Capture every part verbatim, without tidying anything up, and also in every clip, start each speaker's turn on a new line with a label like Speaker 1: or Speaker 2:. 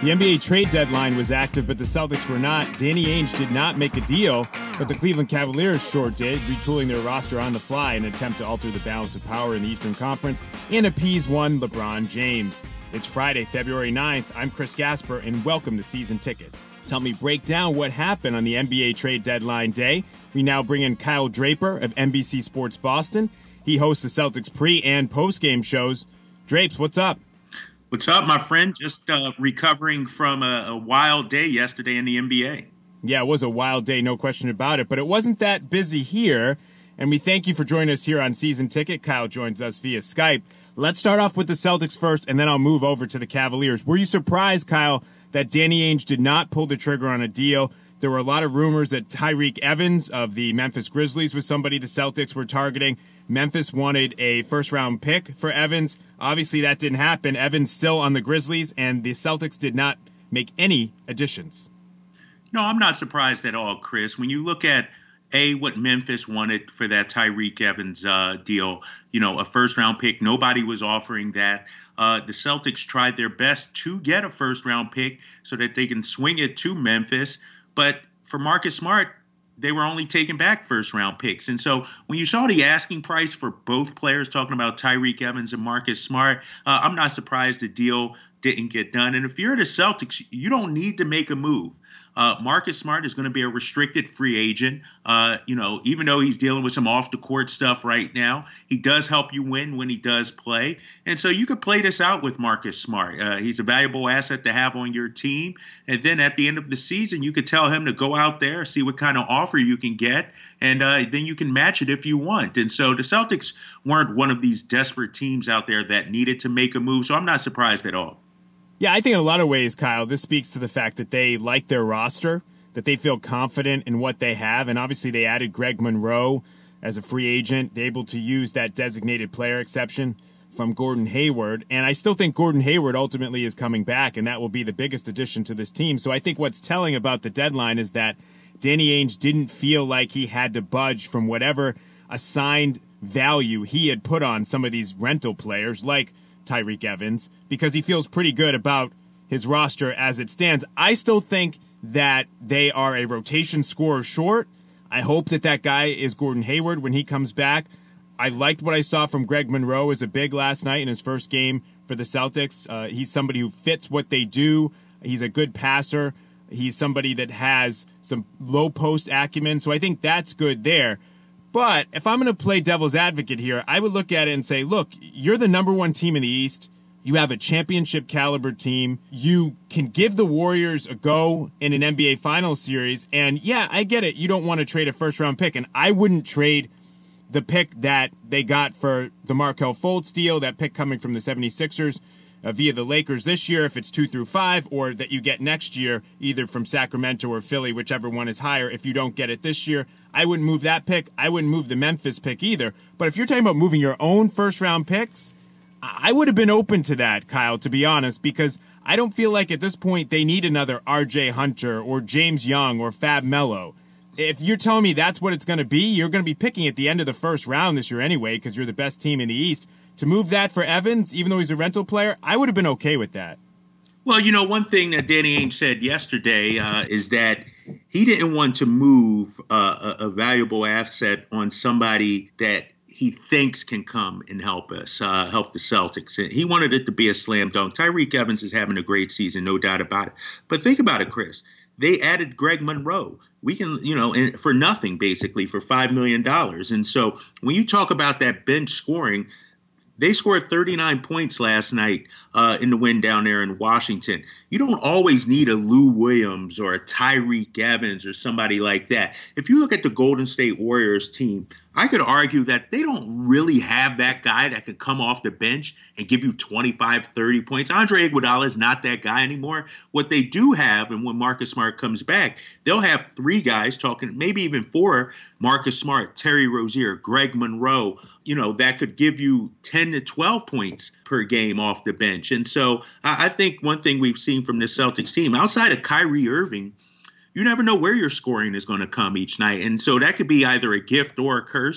Speaker 1: The N B A trade deadline was active, but the Celtics were not. Danny Ainge did not make a deal, but the Cleveland Cavaliers sure did, retooling their roster on the fly in an attempt to alter the balance of power in the Eastern Conference and appease one LeBron James. It's Friday, February ninth. I'm Chris Gasper, and welcome to Season Ticket. To help me break down what happened on the N B A trade deadline day, we now bring in Kyle Draper of N B C Sports Boston. He hosts the Celtics pre- and post-game shows. Drapes, what's up?
Speaker 2: What's up, my friend? Just uh, recovering from a, a wild day yesterday in the N B A.
Speaker 1: Yeah, it was a wild day, no question about it, but it wasn't that busy here, and we thank you for joining us here on Season Ticket. Kyle joins us via Skype. Let's start off with the Celtics first, and then I'll move over to the Cavaliers. Were you surprised, Kyle, that Danny Ainge did not pull the trigger on a deal? There were a lot of rumors that Tyreke Evans of the Memphis Grizzlies was somebody the Celtics were targeting. Memphis wanted a first-round pick for Evans. Obviously, that didn't happen. Evans still on the Grizzlies, and the Celtics did not make any additions.
Speaker 2: No, I'm not surprised at all, Chris. When you look at, A, what Memphis wanted for that Tyreke Evans uh, deal, you know, a first-round pick, nobody was offering that. Uh, the Celtics tried their best to get a first-round pick so that they can swing it to Memphis. But for Marcus Smart, they were only taking back first-round picks. And so when you saw the asking price for both players, talking about Tyreke Evans and Marcus Smart, uh, I'm not surprised the deal didn't get done. And if you're the Celtics, you don't need to make a move. Uh, Marcus Smart is going to be a restricted free agent. Uh, you know, even though he's dealing with some off-the-court stuff right now, he does help you win when he does play. And so you could play this out with Marcus Smart. Uh, he's a valuable asset to have on your team. And then at the end of the season, you could tell him to go out there, see what kind of offer you can get, and uh, then you can match it if you want. And so the Celtics weren't one of these desperate teams out there that needed to make a move. So I'm not surprised at all.
Speaker 1: Yeah, I think in a lot of ways, Kyle, this speaks to the fact that they like their roster, that they feel confident in what they have, and obviously they added Greg Monroe as a free agent. They're able to use that designated player exception from Gordon Hayward, and I still think Gordon Hayward ultimately is coming back, and that will be the biggest addition to this team. So I think what's telling about the deadline is that Danny Ainge didn't feel like he had to budge from whatever assigned value he had put on some of these rental players, like Tyreke Evans, because he feels pretty good about his roster as it stands. I still think that they are a rotation scorer short. I hope that that guy is Gordon Hayward when he comes back. I liked what I saw from Greg Monroe as a big last night in his first game for the Celtics. Uh, he's somebody who fits what they do. He's a good passer. He's somebody that has some low post acumen, so I think that's good there. But if I'm going to play devil's advocate here, I would look at it and say, look, you're the number one team in the East. You have a championship caliber team. You can give the Warriors a go in an N B A Finals series. And yeah, I get it. You don't want to trade a first round pick. And I wouldn't trade the pick that they got for the Markelle Fultz deal, that pick coming from the seventy-sixers uh, via the Lakers this year, if it's two through five, or that you get next year, either from Sacramento or Philly, whichever one is higher. If you don't get it this year, I wouldn't move that pick. I wouldn't move the Memphis pick either. But if you're talking about moving your own first-round picks, I would have been open to that, Kyle, to be honest, because I don't feel like at this point they need another R J Hunter or James Young or Fab Melo. If you're telling me that's what it's going to be, you're going to be picking at the end of the first round this year anyway because you're the best team in the East. To move that for Evans, even though he's a rental player, I would have been okay with that.
Speaker 2: Well, you know, one thing that Danny Ainge said yesterday uh, is that he didn't want to move uh, a, a valuable asset on somebody that he thinks can come and help us, uh, help the Celtics. He wanted it to be a slam dunk. Tyreke Evans is having a great season, no doubt about it. But think about it, Chris. They added Greg Monroe. We can, you know, for nothing, basically, for five million dollars. And so when you talk about that bench scoring, they scored thirty-nine points last night uh, in the win down there in Washington. You don't always need a Lou Williams or a Tyreke Evans or somebody like that. If you look at the Golden State Warriors team, I could argue that they don't really have that guy that can come off the bench and give you twenty-five, thirty points. Andre Iguodala is not that guy anymore. What they do have, and when Marcus Smart comes back, they'll have three guys talking, maybe even four, Marcus Smart, Terry Rozier, Greg Monroe, you know, that could give you ten to twelve points per game off the bench. And so I, I think one thing we've seen from this Celtics team, outside of Kyrie Irving, you never know where your scoring is going to come each night. And so that could be either a gift or a curse.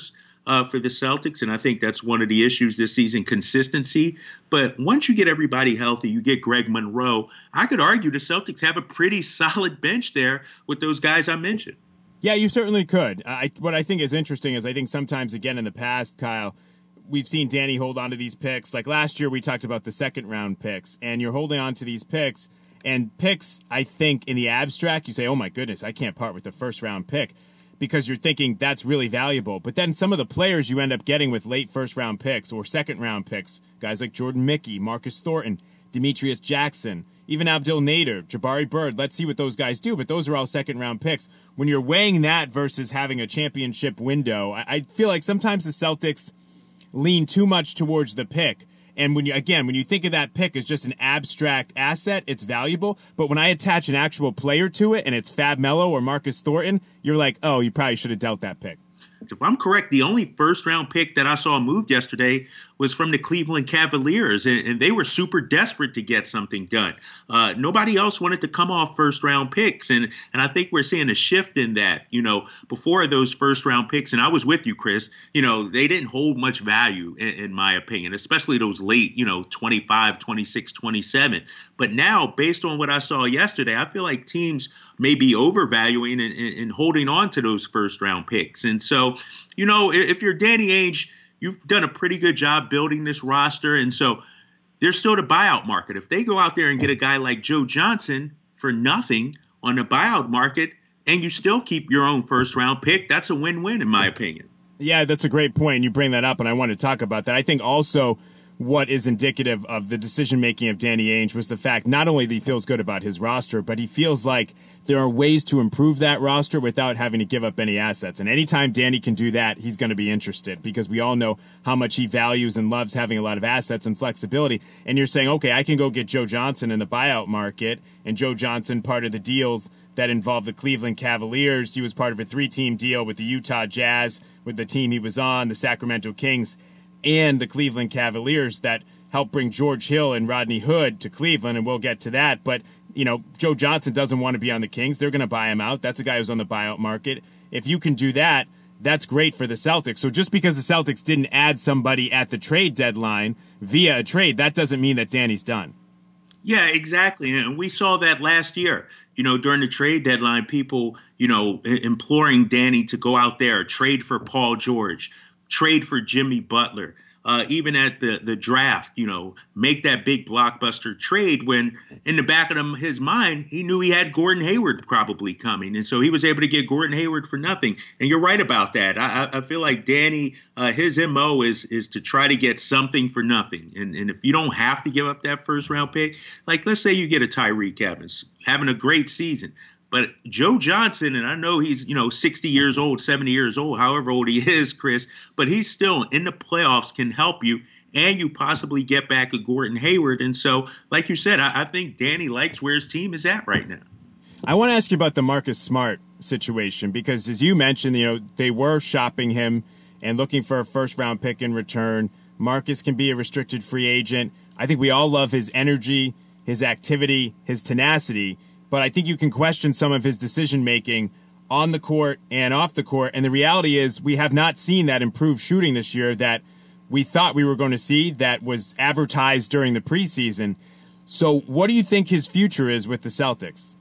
Speaker 2: uh, for the Celtics, and I think that's one of the issues this season, consistency. But once you get everybody healthy, you get Greg Monroe, I could argue the Celtics have a pretty solid bench there with those guys I mentioned.
Speaker 1: Yeah, you certainly could. I, what I think is interesting is I think sometimes, again, in the past, Kyle, we've seen Danny hold on to these picks. Like last year, we talked about the second round picks, and you're holding on to these picks. And picks, I think, in the abstract, you say, oh my goodness, I can't part with the first round pick because you're thinking that's really valuable. But then some of the players you end up getting with late first round picks or second round picks, guys like Jordan Mickey, Marcus Thornton, Demetrius Jackson, even Abdel Nader, Jabari Bird, let's see what those guys do. But those are all second round picks. When you're weighing that versus having a championship window, I, I feel like sometimes the Celtics lean too much towards the pick. And when you, again, when you think of that pick as just an abstract asset, it's valuable. But when I attach an actual player to it and it's Fab Melo or Marcus Thornton, you're like, oh, you probably should have dealt that pick.
Speaker 2: If I'm correct, the only first round pick that I saw moved yesterday was from the Cleveland Cavaliers, and, and they were super desperate to get something done. Uh, nobody else wanted to come off first round picks, and and I think we're seeing a shift in that. You know, before those first round picks, and I was with you, Chris, you know, they didn't hold much value in, in my opinion, especially those late, you know, twenty-five, twenty-six, twenty-seven. But now, based on what I saw yesterday, I feel like teams may be overvaluing and, and, and holding on to those first round picks. And so, you know, if you're Danny Ainge, you've done a pretty good job building this roster. And so there's still the buyout market. If they go out there and get a guy like Joe Johnson for nothing on the buyout market and you still keep your own first round pick, that's a win-win in my opinion.
Speaker 1: Yeah, that's a great point. You bring that up, and I want to talk about that. I think also what is indicative of the decision-making of Danny Ainge was the fact not only that he feels good about his roster, but he feels like there are ways to improve that roster without having to give up any assets. And anytime Danny can do that, he's going to be interested because we all know how much he values and loves having a lot of assets and flexibility. And you're saying, okay, I can go get Joe Johnson in the buyout market, and Joe Johnson, part of the deals that involved the Cleveland Cavaliers. He was part of a three-team deal with the Utah Jazz, with the team he was on, the Sacramento Kings, and the Cleveland Cavaliers that helped bring George Hill and Rodney Hood to Cleveland, and we'll get to that. But, you know, Joe Johnson doesn't want to be on the Kings. They're going to buy him out. That's a guy who's on the buyout market. If you can do that, that's great for the Celtics. So just because the Celtics didn't add somebody at the trade deadline via a trade, that doesn't mean that Danny's done.
Speaker 2: Yeah, exactly. And we saw that last year. You know, during the trade deadline, people, you know, imploring Danny to go out there, trade for Paul George, trade for Jimmy Butler, uh, even at the, the draft, you know, make that big blockbuster trade when in the back of him, his mind, he knew he had Gordon Hayward probably coming. And so he was able to get Gordon Hayward for nothing. And you're right about that. I, I feel like Danny, uh, his M O is is to try to get something for nothing. And, and if you don't have to give up that first round pick, like let's say you get a Tyreke Evans having a great season. But Joe Johnson, and I know he's, you know, sixty years old, seventy years old, however old he is, Chris, but he's still in the playoffs, can help you, and you possibly get back a Gordon Hayward. And so, like you said, I, I think Danny likes where his team is at right now.
Speaker 1: I want to ask you about the Marcus Smart situation, because as you mentioned, you know, they were shopping him and looking for a first-round pick in return. Marcus can be a restricted free agent. I think we all love his energy, his activity, his tenacity. But I think you can question some of his decision-making on the court and off the court. And the reality is we have not seen that improved shooting this year that we thought we were going to see, that was advertised during the preseason. So what do you think his future is with the Celtics?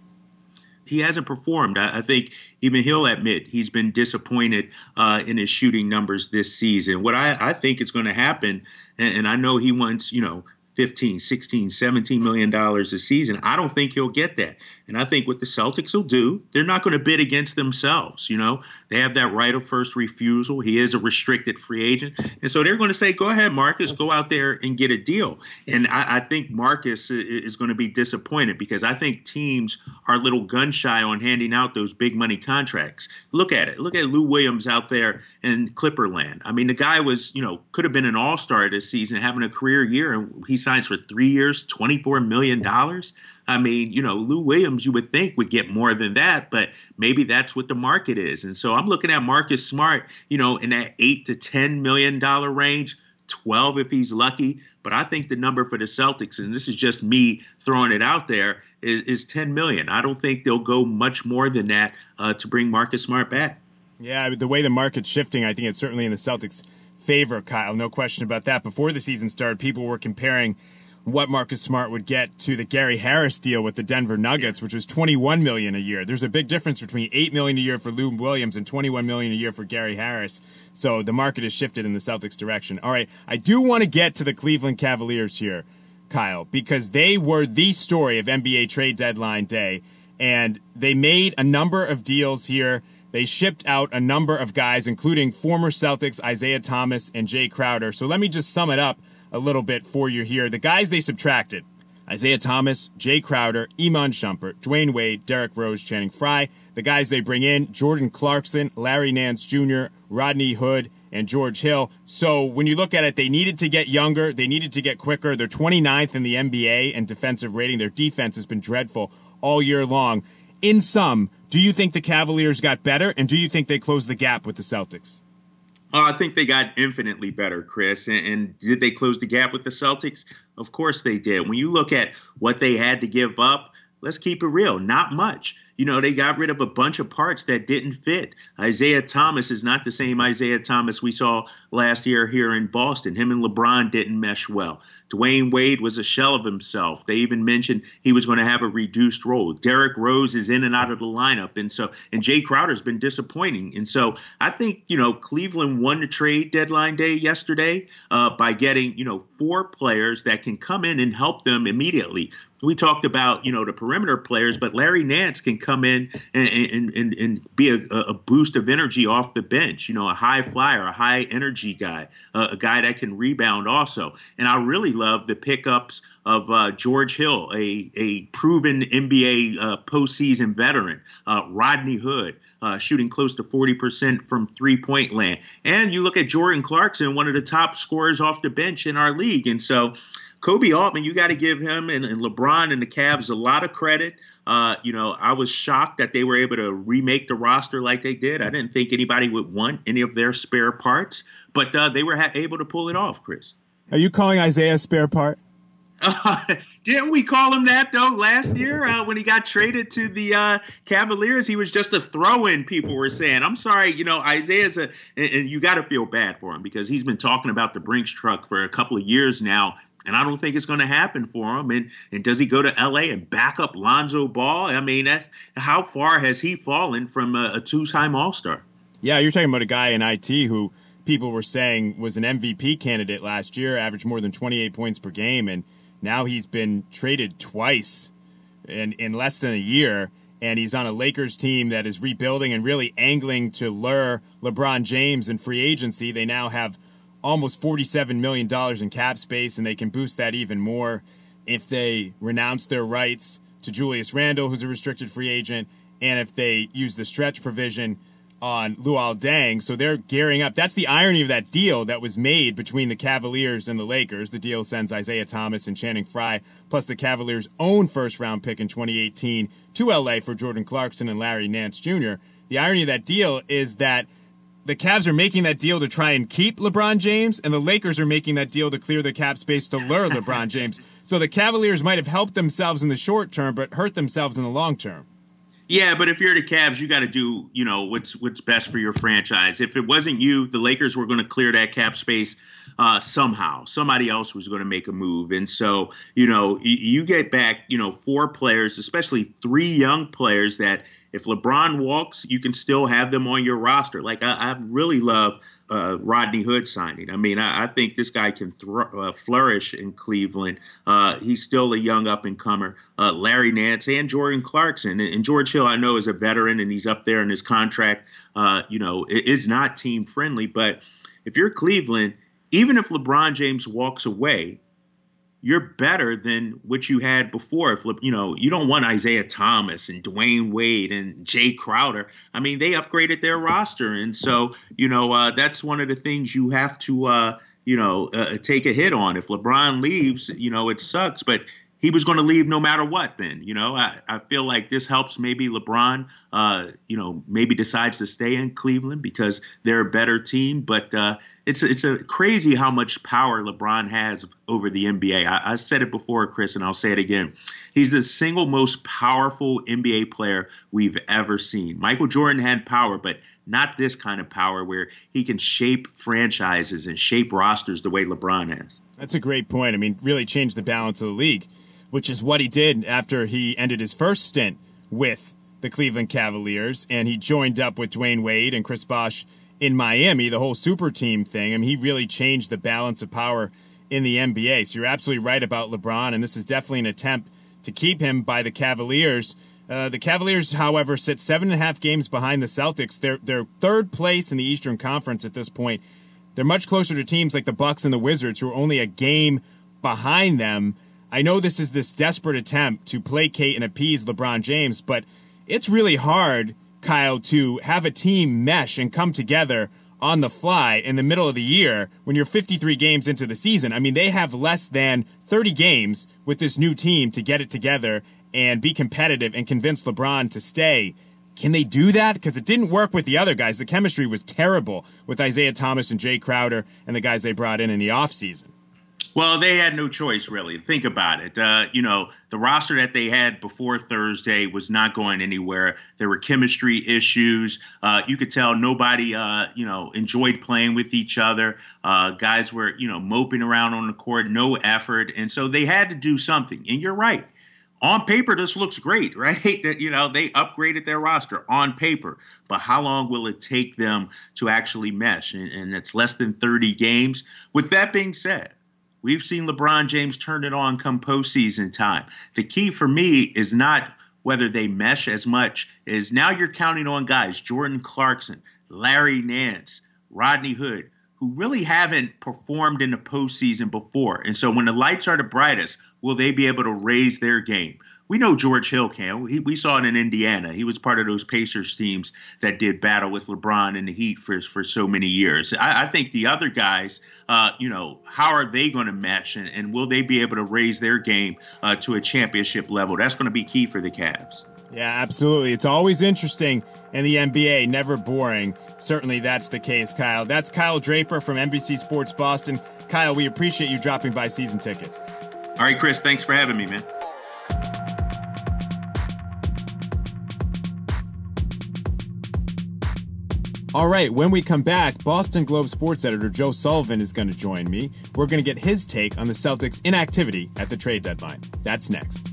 Speaker 2: He hasn't performed. I, I think even he'll admit he's been disappointed uh, in his shooting numbers this season. What I, I think is going to happen, and, and I know he wants, you know, fifteen, sixteen, seventeen million dollars a season. I don't think he'll get that. And I think what the Celtics will do, they're not going to bid against themselves. You know, they have that right of first refusal. He is a restricted free agent. And so they're going to say, go ahead, Marcus, go out there and get a deal. And I, I think Marcus is going to be disappointed because I think teams are a little gun shy on handing out those big money contracts. Look at it. Look at Lou Williams out there in Clipperland. I mean, the guy was, you know, could have been an all-star this season, having a career year, and he signs for three years, twenty-four million dollars. I mean, you know, Lou Williams, you would think would get more than that, but maybe that's what the market is. And so I'm looking at Marcus Smart, you know, in that eight to ten million dollar range, twelve if he's lucky. But I think the number for the Celtics, and this is just me throwing it out there, is, is ten million. I don't think they'll go much more than that uh, to bring Marcus Smart back.
Speaker 1: Yeah, the way the market's shifting, I think it's certainly in the Celtics' favor, Kyle. No question about that. Before the season started, people were comparing what Marcus Smart would get to the Gary Harris deal with the Denver Nuggets, which was twenty-one million dollars a year. There's a big difference between eight million dollars a year for Lou Williams and twenty-one million dollars a year for Gary Harris. So the market has shifted in the Celtics' direction. All right, I do want to get to the Cleveland Cavaliers here, Kyle, because they were the story of N B A trade deadline day, and they made a number of deals here. They shipped out a number of guys, including former Celtics Isaiah Thomas and Jay Crowder. So let me just sum it up a little bit for you here. The guys they subtracted: Isaiah Thomas, Jay Crowder, Iman Shumpert, Dwayne Wade, Derrick Rose, Channing Frye. The guys they bring in: Jordan Clarkson, Larry Nance Junior, Rodney Hood, and George Hill. So when you look at it, they needed to get younger. They needed to get quicker. They're twenty-ninth in the N B A in defensive rating. Their defense has been dreadful all year long. In sum, do you think the Cavaliers got better, and do you think they closed the gap with the Celtics?
Speaker 2: Oh, I think they got infinitely better, Chris. And, and did they close the gap with the Celtics? Of course they did. When you look at what they had to give up, let's keep it real, not much. You know, they got rid of a bunch of parts that didn't fit. Isaiah Thomas is not the same Isaiah Thomas we saw last year here in Boston. Him and LeBron didn't mesh well. Dwayne Wade was a shell of himself. They even mentioned he was going to have a reduced role. Derrick Rose is in and out of the lineup. And so, and Jay Crowder's been disappointing. And so I think, you know, Cleveland won the trade deadline day yesterday uh, by getting, you know, four players that can come in and help them immediately. We talked about, you know, the perimeter players, but Larry Nance can come in and, and, and, and be a, a boost of energy off the bench, you know, a high flyer, a high energy guy, uh, a guy that can rebound also. And I really love the pickups of uh, George Hill, a, a proven N B A uh, postseason veteran, uh, Rodney Hood, uh, shooting close to forty percent from three-point land. And you look at Jordan Clarkson, one of the top scorers off the bench in our league. And so Kobe Altman, you got to give him and, and LeBron and the Cavs a lot of credit. Uh, you know, I was shocked that they were able to remake the roster like they did. I didn't think anybody would want any of their spare parts, but uh, they were ha- able to pull it off, Chris.
Speaker 1: Are you calling Isaiah a spare part?
Speaker 2: Uh, didn't we call him that, though, last year uh, when he got traded to the uh, Cavaliers? He was just a throw-in, people were saying. I'm sorry, you know, Isaiah's a – and you got to feel bad for him because he's been talking about the Brinks truck for a couple of years now. And I don't think it's going to happen for him. And and does he go to L A and back up Lonzo Ball? I mean, that's, how far has he fallen from a, a two-time All-Star?
Speaker 1: Yeah, you're talking about a guy in I T who people were saying was an M V P candidate last year, averaged more than twenty-eight points per game, and now he's been traded twice in, in less than a year. And he's on a Lakers team that is rebuilding and really angling to lure LeBron James in free agency. They now have almost forty-seven million dollars in cap space, and they can boost that even more if they renounce their rights to Julius Randle, who's a restricted free agent, and if they use the stretch provision on Luol Deng. So they're gearing up. That's the irony of that deal that was made between the Cavaliers and the Lakers. The deal sends Isaiah Thomas and Channing Frye, plus the Cavaliers' own first-round pick in twenty eighteen, to L A for Jordan Clarkson and Larry Nance Junior The irony of that deal is that the Cavs are making that deal to try and keep LeBron James, and the Lakers are making that deal to clear the cap space to lure LeBron James. So the Cavaliers might have helped themselves in the short term, but hurt themselves in the long term.
Speaker 2: Yeah, but if you're the Cavs, you got to do, you know, what's what's best for your franchise. If it wasn't you, the Lakers were going to clear that cap space uh, somehow. Somebody else was going to make a move. And so, you know, you, you get back, you know, four players, especially three young players that if LeBron walks, you can still have them on your roster. Like, I, I really love uh, Rodney Hood signing. I mean, I, I think this guy can thr- uh, flourish in Cleveland. Uh, he's still a young up-and-comer. Uh, Larry Nance and Jordan Clarkson. And, and George Hill, I know, is a veteran, and he's up there in his contract. Uh, you know, it is not team-friendly. But if you're Cleveland, even if LeBron James walks away, you're better than what you had before. If you know, you don't want Isaiah Thomas and Dwayne Wade and Jay Crowder. I mean, they upgraded their roster. And so, you know, uh, that's one of the things you have to, uh, you know, uh, take a hit on. If LeBron leaves, you know, it sucks. But he was going to leave no matter what then. You know, I, I feel like this helps maybe LeBron, uh, you know, maybe decides to stay in Cleveland because they're a better team. But uh, it's, it's a crazy how much power LeBron has over the N B A. I, I said it before, Chris, and I'll say it again. He's the single most powerful N B A player we've ever seen. Michael Jordan had power, but not this kind of power where he can shape franchises and shape rosters the way LeBron has.
Speaker 1: That's a great point. I mean, really changed the balance of the league, which is what he did after he ended his first stint with the Cleveland Cavaliers, and he joined up with Dwayne Wade and Chris Bosh in Miami, the whole super team thing. I mean, he really changed the balance of power in the N B A. So you're absolutely right about LeBron, and this is definitely an attempt to keep him by the Cavaliers. Uh, the Cavaliers, however, sit seven and a half games behind the Celtics. They're, they're third place in the Eastern Conference at this point. They're much closer to teams like the Bucks and the Wizards, who are only a game behind them. I know this is this desperate attempt to placate and appease LeBron James, but it's really hard, Kyle, to have a team mesh and come together on the fly in the middle of the year when you're fifty-three games into the season. I mean, they have less than thirty games with this new team to get it together and be competitive and convince LeBron to stay. Can they do that? Because it didn't work with the other guys. The chemistry was terrible with Isaiah Thomas and Jay Crowder and the guys they brought in in the offseason.
Speaker 2: Well, they had no choice, really. Think about it. Uh, you know, the roster that they had before Thursday was not going anywhere. There were chemistry issues. Uh, you could tell nobody, uh, you know, enjoyed playing with each other. Uh, guys were, you know, moping around on the court, no effort. And so they had to do something. And you're right. On paper, this looks great, right? That, you know, they upgraded their roster on paper. But how long will it take them to actually mesh? And, and it's less than thirty games. With that being said, we've seen LeBron James turn it on come postseason time. The key for me is not whether they mesh as much as now you're counting on guys, Jordan Clarkson, Larry Nance, Rodney Hood, who really haven't performed in the postseason before. And so when the lights are the brightest, will they be able to raise their game? We know George Hill can. He, we saw it in Indiana. He was part of those Pacers teams that did battle with LeBron and the Heat for, for so many years. I, I think the other guys, uh, you know, how are they going to match, and, and will they be able to raise their game uh, to a championship level? That's going to be key for the Cavs.
Speaker 1: Yeah, absolutely. It's always interesting in the N B A, never boring. Certainly that's the case, Kyle. That's Kyle Draper from N B C Sports Boston. Kyle, we appreciate you dropping by Season Ticket.
Speaker 2: All right, Chris, thanks for having me, man.
Speaker 1: All right, when we come back, Boston Globe sports editor Joe Sullivan is going to join me. We're going to get his take on the Celtics' inactivity at the trade deadline. That's next.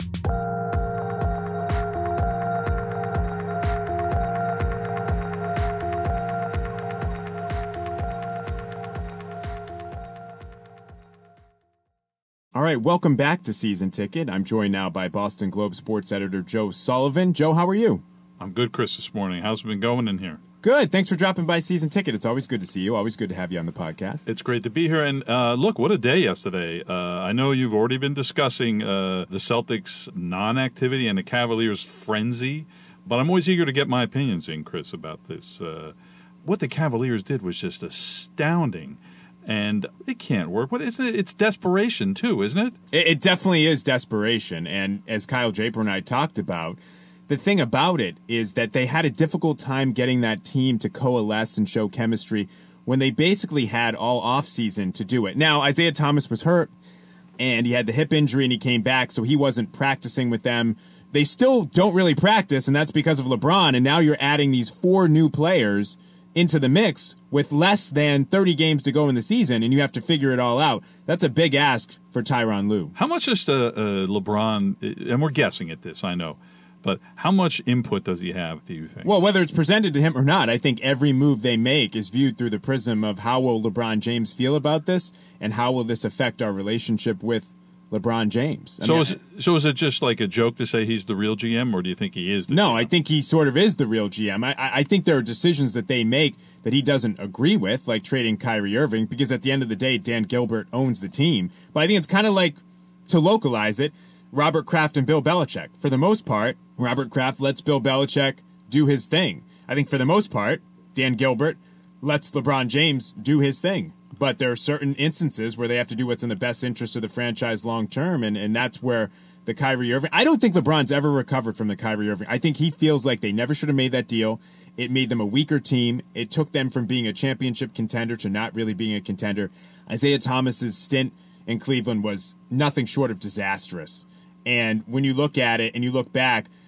Speaker 1: All right, welcome back to Season Ticket. I'm joined now by Boston Globe sports editor Joe Sullivan. Joe, how are you?
Speaker 3: I'm good, Chris, this morning. How's it been going in here?
Speaker 1: Good. Thanks for dropping by Season Ticket. It's always good to see you. Always good to have you on the podcast.
Speaker 3: It's great to be here. And uh, look, what a day yesterday. Uh, I know you've already been discussing uh, the Celtics' non-activity and the Cavaliers' frenzy, but I'm always eager to get my opinions in, Chris, about this. Uh, what the Cavaliers did was just astounding. And it can't work. What is it? It's desperation, too, isn't it?
Speaker 1: It, it definitely is desperation. And as Kyle Draper and I talked about, the thing about it is that they had a difficult time getting that team to coalesce and show chemistry when they basically had all offseason to do it. Now, Isaiah Thomas was hurt, and he had the hip injury, and he came back, so he wasn't practicing with them. They still don't really practice, and that's because of LeBron, and now you're adding these four new players into the mix with less than thirty games to go in the season, and you have to figure it all out. That's a big ask for Tyronn Lue.
Speaker 3: How much is uh, uh, LeBron, and we're guessing at this, I know, but how much input does he have, do you think?
Speaker 1: Well, whether it's presented to him or not, I think every move they make is viewed through the prism of how will LeBron James feel about this and how will this affect our relationship with LeBron James. I
Speaker 3: so
Speaker 1: mean,
Speaker 3: is it, so is it just like a joke to say he's the real G M, or do you think he is the
Speaker 1: No,
Speaker 3: G M?
Speaker 1: I think he sort of is the real G M. I, I think there are decisions that they make that he doesn't agree with, like trading Kyrie Irving, because at the end of the day, Dan Gilbert owns the team. But I think it's kind of like, to localize it, Robert Kraft and Bill Belichick. For the most part, Robert Kraft lets Bill Belichick do his thing. I think for the most part, Dan Gilbert lets LeBron James do his thing. But there are certain instances where they have to do what's in the best interest of the franchise long term, and, and that's where the Kyrie Irving... I don't think LeBron's ever recovered from the Kyrie Irving. I think he feels like they never should have made that deal. It made them a weaker team. It took them from being a championship contender to not really being a contender. Isaiah Thomas's stint in Cleveland was nothing short of disastrous. And when you look at it and you look back,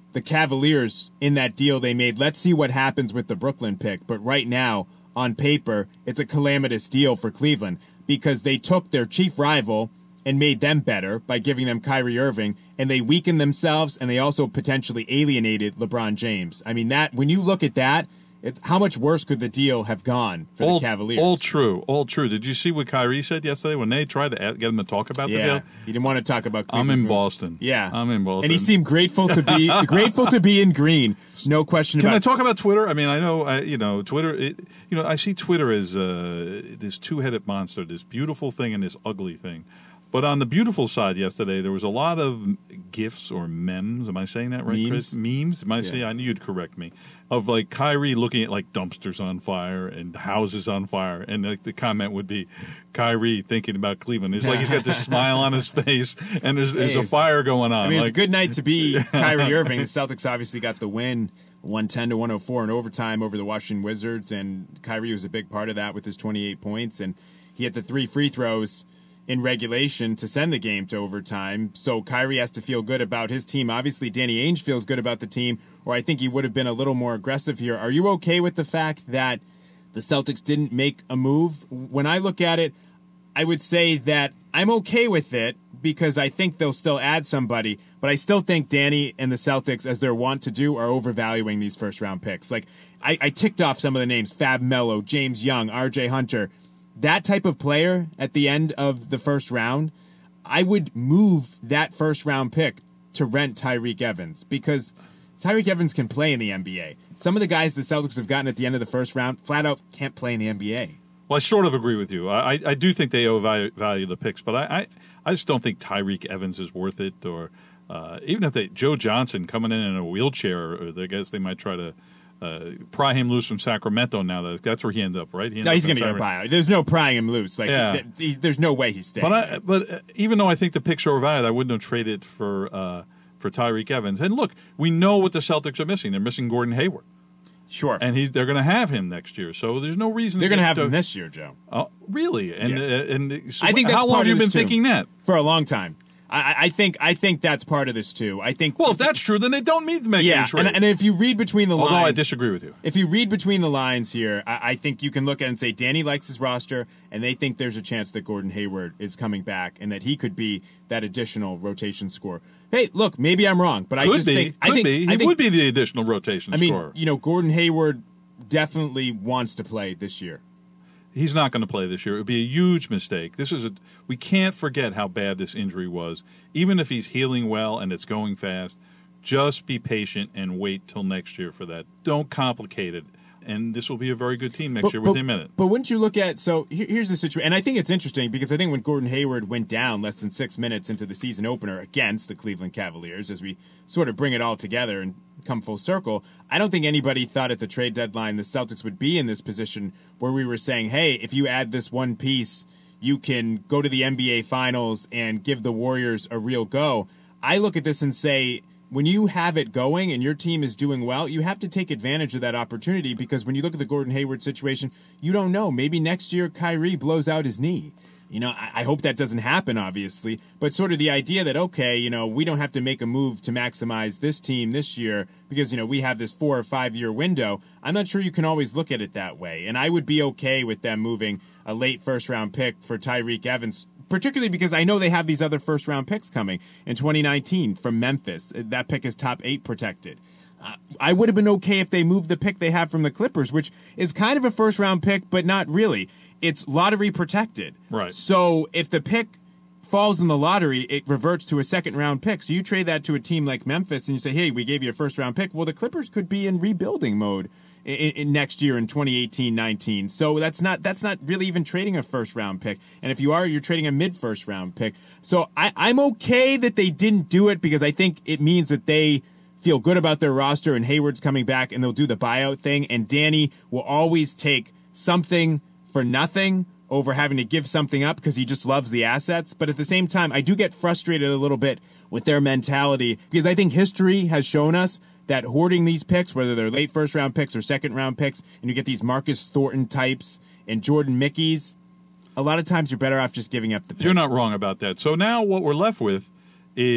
Speaker 1: the Cavaliers in that deal they made. Let's see what happens with the Brooklyn pick. But right now, on paper, it's a calamitous deal for Cleveland because they took their chief rival and made them better by giving them Kyrie Irving, and they weakened themselves, and they also potentially alienated LeBron James. I mean, that when you look at that, it's how much worse could the deal have gone for
Speaker 3: all,
Speaker 1: the Cavaliers?
Speaker 3: All true, all true. Did you see what Kyrie said yesterday when they tried to get him to talk about
Speaker 1: yeah,
Speaker 3: the deal?
Speaker 1: He didn't want to talk about
Speaker 3: I'm
Speaker 1: Cleveland's
Speaker 3: in
Speaker 1: moves.
Speaker 3: Boston.
Speaker 1: Yeah.
Speaker 3: I'm in Boston.
Speaker 1: And he seemed grateful to be grateful to be in green. No question
Speaker 3: Can
Speaker 1: about
Speaker 3: I talk about Twitter? I mean, I know, I, you know, Twitter, it, you know, I see Twitter as uh, this two-headed monster, this beautiful thing and this ugly thing. But on the beautiful side yesterday, there was a lot of GIFs or memes. Am I saying that right,
Speaker 1: Memes?
Speaker 3: Chris? Memes? Am I saying? I knew you'd correct me. Of like Kyrie looking at like dumpsters on fire and houses on fire, and like the comment would be, Kyrie thinking about Cleveland. It's like he's got this smile on his face, and there's there's a fire going on.
Speaker 1: I mean,
Speaker 3: like,
Speaker 1: it's a good night to be Kyrie Irving. The Celtics obviously got the win, one ten to one oh four in overtime over the Washington Wizards, and Kyrie was a big part of that with his twenty-eight points, and he had the three free throws in regulation to send the game to overtime. So Kyrie has to feel good about his team. Obviously, Danny Ainge feels good about the team, or I think he would have been a little more aggressive here. Are you okay with the fact that the Celtics didn't make a move? When I look at it, I would say that I'm okay with it because I think they'll still add somebody, but I still think Danny and the Celtics, as they're wont to do, are overvaluing these first-round picks. Like, I, I ticked off some of the names, Fab Melo, James Young, R J Hunter. That type of player at the end of the first round, I would move that first round pick to rent Tyreke Evans because Tyreke Evans can play in the N B A. Some of the guys the Celtics have gotten at the end of the first round flat out can't play in the N B A.
Speaker 3: Well, I sort of agree with you. I, I, I do think they overvalue the picks, but I, I, I just don't think Tyreke Evans is worth it. Or uh, even if they Joe Johnson coming in in a wheelchair, or I guess they might try to Uh, pry him loose from Sacramento now. That that's where he ends up, right? He
Speaker 1: No, he's going to get a buyout. There's no prying him loose. Like,
Speaker 3: yeah.
Speaker 1: th- th- there's no way he's staying.
Speaker 3: But I, but uh, even though I think the picks are overvalued, I wouldn't have traded for uh, for Tyreke Evans. And look, we know what the Celtics are missing. They're missing Gordon Hayward.
Speaker 1: Sure.
Speaker 3: And he's they're going to have him next year. So there's no reason
Speaker 1: They're going to have
Speaker 3: to,
Speaker 1: him this year, Joe.
Speaker 3: Oh, really? And
Speaker 1: Yeah.
Speaker 3: uh, and so
Speaker 1: I think that's
Speaker 3: how long
Speaker 1: part
Speaker 3: have you
Speaker 1: of
Speaker 3: been
Speaker 1: this too.
Speaker 3: thinking that?
Speaker 1: For a long time. I, I think I think that's part of this too. I think.
Speaker 3: Well, if that's true, then they don't need to make
Speaker 1: yeah,
Speaker 3: any trade.
Speaker 1: and, and if you read between the
Speaker 3: Although
Speaker 1: lines,
Speaker 3: I disagree with you.
Speaker 1: If you read between the lines here, I, I think you can look at it and say Danny likes his roster, and they think there's a chance that Gordon Hayward is coming back and that he could be that additional rotation scorer. Hey, look, maybe I'm wrong, but
Speaker 3: Could
Speaker 1: I just
Speaker 3: be.
Speaker 1: think
Speaker 3: Could
Speaker 1: I think
Speaker 3: be. He
Speaker 1: I think,
Speaker 3: would be the additional rotation
Speaker 1: I mean,
Speaker 3: scorer.
Speaker 1: you know, Gordon Hayward definitely wants to play this year.
Speaker 3: He's not going to play this year. It would be a huge mistake. This is a. We can't forget how bad this injury was. Even if he's healing well and it's going fast, just be patient and wait till next year for that. Don't complicate it. And this will be a very good team next
Speaker 1: But-
Speaker 3: year
Speaker 1: but-
Speaker 3: within a minute.
Speaker 1: But wouldn't you look at, so here- here's the situation, and I think it's interesting because I think when Gordon Hayward went down less than six minutes into the season opener against the Cleveland Cavaliers, as we sort of bring it all together and come full circle, I don't think anybody thought at the trade deadline the Celtics would be in this position where we were saying, hey, if you add this one piece, you can go to the N B A Finals and give the Warriors a real go. I look at this and say, when you have it going and your team is doing well, you have to take advantage of that opportunity because when you look at the Gordon Hayward situation, you don't know. Maybe next year Kyrie blows out his knee. You know, I, I hope that doesn't happen, obviously, but sort of the idea that, okay, you know, we don't have to make a move to maximize this team this year because, you know, we have this four or five year window. I'm not sure you can always look at it that way. And I would be okay with them moving a late first round pick for Tyreke Evans, particularly because I know they have these other first round picks coming in twenty nineteen from Memphis. That pick is top eight protected. Uh, I would have been okay if they moved the pick they have from the Clippers, which is kind of a first round pick, but not really. It's lottery protected.
Speaker 3: Right.
Speaker 1: So if the pick falls in the lottery, it reverts to a second round pick. So you trade that to a team like Memphis and you say, hey, we gave you a first round pick. Well, the Clippers could be in rebuilding mode in, in next year in twenty eighteen nineteen. So that's not that's not really even trading a first round pick. And if you are, you're trading a mid first round pick. So I, I'm okay that they didn't do it because I think it means that they feel good about their roster and Hayward's coming back and they'll do the buyout thing. And Danny will always take something for nothing over having to give something up because he just loves the assets. But at the same time, I do get frustrated a little bit with their mentality because I think history has shown us that hoarding these picks, whether they're late first round picks or second round picks, and you get these Marcus Thornton types and Jordan Mickeys, a lot of times you're better off just giving up the pick.
Speaker 3: You're not wrong about that. So now what we're left with is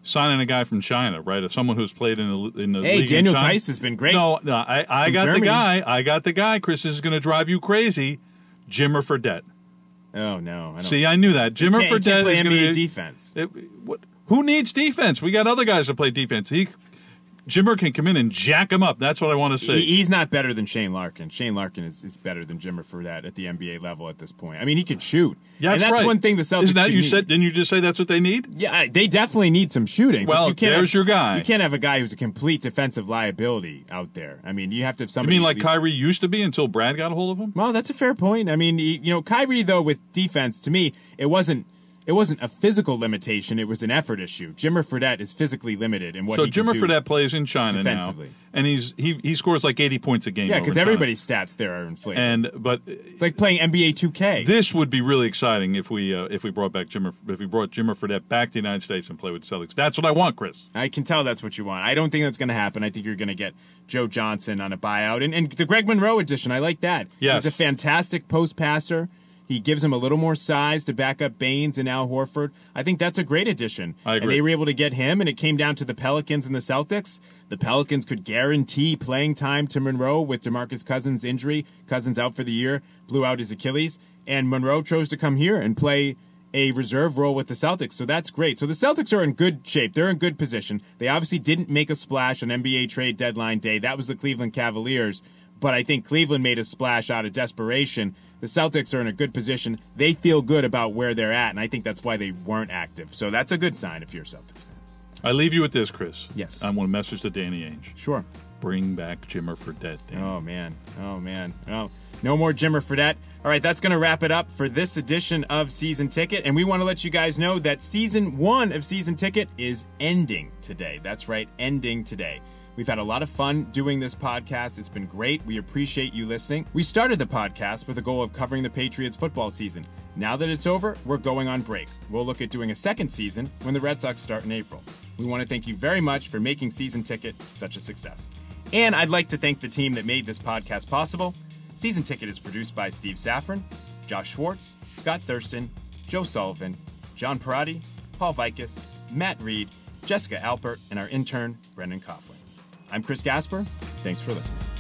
Speaker 3: signing a guy from China, right? If someone who's played in the, in the
Speaker 1: Hey,
Speaker 3: league
Speaker 1: Daniel
Speaker 3: in China.
Speaker 1: Tice has been great.
Speaker 3: No, no, I, I got
Speaker 1: Germany.
Speaker 3: the guy. I got the guy. Chris, this is going to drive you crazy. Jimmer Fredette.
Speaker 1: Oh, no. I don't,
Speaker 3: See, I knew that. Jimmer
Speaker 1: can't,
Speaker 3: Fredette
Speaker 1: can't play
Speaker 3: is
Speaker 1: N
Speaker 3: going
Speaker 1: B A
Speaker 3: to
Speaker 1: defense.
Speaker 3: It, what, who needs defense? We got other guys that play defense. He, Jimmer can come in and jack him up. That's what I want to say.
Speaker 1: He, he's not better than Shane Larkin. Shane Larkin is, is better than Jimmer Fredette at the N B A level at this point. I mean, he can shoot.
Speaker 3: Yeah,
Speaker 1: and
Speaker 3: that's
Speaker 1: that's
Speaker 3: right.
Speaker 1: one thing the Celtics
Speaker 3: Isn't that you
Speaker 1: need.
Speaker 3: said? Didn't you just say that's what they need?
Speaker 1: Yeah, they definitely need some shooting.
Speaker 3: Well,
Speaker 1: but you can't
Speaker 3: there's
Speaker 1: have,
Speaker 3: your guy.
Speaker 1: You can't have a guy who's a complete defensive liability out there. I mean, you have to have
Speaker 3: You
Speaker 1: somebody.
Speaker 3: mean like
Speaker 1: at least-
Speaker 3: Kyrie used to be until Brad got a hold of him?
Speaker 1: Well, that's a fair point. I mean, he, you know, Kyrie though with defense, to me, it wasn't. It wasn't a physical limitation; it was an effort issue. Jimmer Fredette is physically limited in what
Speaker 3: So
Speaker 1: he can
Speaker 3: Jimmer
Speaker 1: do.
Speaker 3: Fredette plays in China now,
Speaker 1: defensively.
Speaker 3: and he's he he scores like eighty points a game.
Speaker 1: Yeah,
Speaker 3: because
Speaker 1: because everybody's stats there are inflated.
Speaker 3: And but
Speaker 1: it's like playing N B A two K.
Speaker 3: this would be really exciting if we uh, if we brought back Jimmer if we brought Jimmer Fredette back to the United States and play with Celtics. That's what I want, Chris.
Speaker 1: I can tell that's what you want. I don't think that's going to happen. I think you're going to get Joe Johnson on a buyout. And, and the Greg Monroe edition, I like that.
Speaker 3: Yes.
Speaker 1: He's a fantastic post passer. He gives him a little more size to back up Baines and Al Horford. I think that's a great addition.
Speaker 3: I agree.
Speaker 1: And they were able to get him, and it came down to the Pelicans and the Celtics. The Pelicans could guarantee playing time to Monroe with DeMarcus Cousins' injury. Cousins out for the year, blew out his Achilles. And Monroe chose to come here and play a reserve role with the Celtics, so that's great. So the Celtics are in good shape. They're in good position. They obviously didn't make a splash on N B A trade deadline day. That was the Cleveland Cavaliers, but I think Cleveland made a splash out of desperation. The Celtics are in a good position. They feel good about where they're at, and I think that's why they weren't active. So that's a good sign if you're a Celtics fan.
Speaker 3: I leave you with this, Chris.
Speaker 1: Yes.
Speaker 3: I want to message to Danny Ainge.
Speaker 1: Sure.
Speaker 3: Bring back Jimmer Fredette. Danny.
Speaker 1: Oh, man. Oh, man. Oh, no more Jimmer Fredette. All right, that's going to wrap it up for this edition of Season Ticket. And we want to let you guys know that Season one of Season Ticket is ending today. That's right, ending today. We've had a lot of fun doing this podcast. It's been great. We appreciate you listening. We started the podcast with the goal of covering the Patriots football season. Now that it's over, we're going on break. We'll look at doing a second season when the Red Sox start in April. We want to thank you very much for making Season Ticket such a success. And I'd like to thank the team that made this podcast possible. Season Ticket is produced by Steve Safran, Josh Schwartz, Scott Thurston, Joe Sullivan, John Parati, Paul Vikas, Matt Reed, Jessica Alpert, and our intern, Brendan Coughlin. I'm Chris Gasper. Thanks for listening.